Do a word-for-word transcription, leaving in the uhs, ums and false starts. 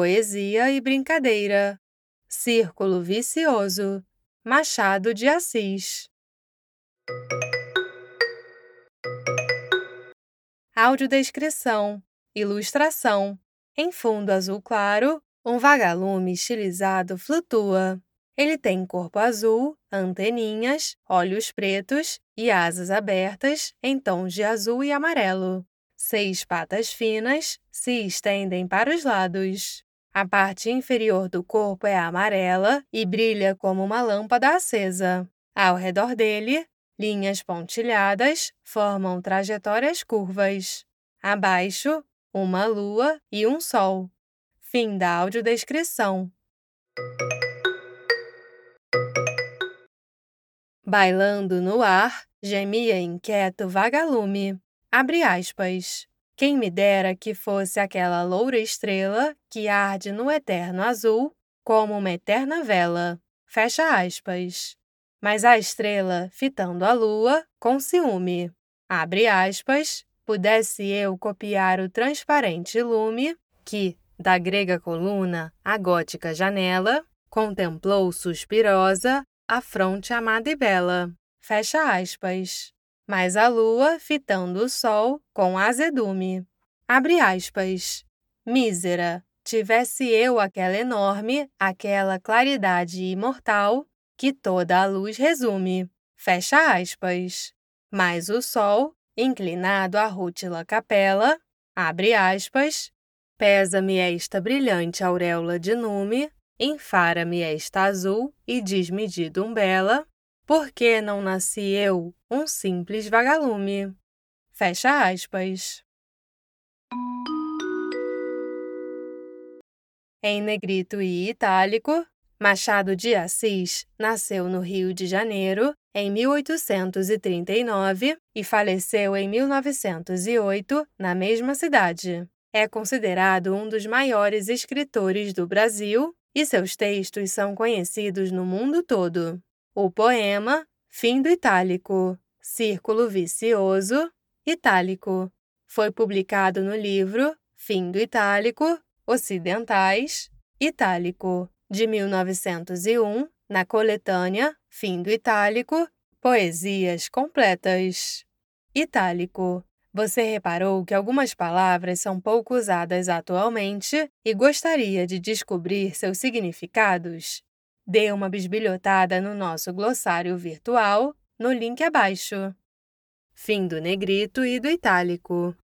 poesia e brincadeira. Círculo vicioso. Machado de Assis. Audiodescrição. Ilustração. Em fundo azul claro, um vagalume estilizado flutua. Ele tem corpo azul, anteninhas, olhos pretos e asas abertas em tons de azul e amarelo. Seis patas finas se estendem para os lados. A parte inferior do corpo é amarela e brilha como uma lâmpada acesa. Ao redor dele, linhas pontilhadas formam trajetórias curvas. Abaixo, uma lua e um sol. Fim da audiodescrição. Bailando no ar, gemia inquieto o vagalume. Abre aspas. Quem me dera que fosse aquela loura estrela que arde no eterno azul como uma eterna vela. Fecha aspas. Mas a estrela, fitando a lua, com ciúme. Abre aspas. Pudesse eu copiar o transparente lume que, da grega coluna à gótica janela, contemplou suspirosa a fronte amada e bela. Fecha aspas. Mas a lua, fitando o sol, com azedume. Abre aspas. Mísera, tivesse eu aquela enorme, aquela claridade imortal, que toda a luz resume. Fecha aspas. Mas o sol, inclinado à rútila capela, abre aspas, pesa-me esta brilhante auréola de nume, enfara-me esta azul e desmedido umbela, por que não nasci eu, um simples vagalume? Fecha aspas. Em negrito e itálico, Machado de Assis nasceu no Rio de Janeiro em mil oitocentos e trinta e nove e faleceu em mil novecentos e oito na mesma cidade. É considerado um dos maiores escritores do Brasil e seus textos são conhecidos no mundo todo. O poema Fim do Itálico, Círculo Vicioso, Itálico, foi publicado no livro Fim do Itálico, Ocidentais, Itálico, de mil novecentos e um, na coletânea Fim do Itálico, Poesias Completas. Itálico. Você reparou que algumas palavras são pouco usadas atualmente e gostaria de descobrir seus significados? Dê uma bisbilhotada no nosso glossário virtual, no link abaixo. Fim do negrito e do itálico.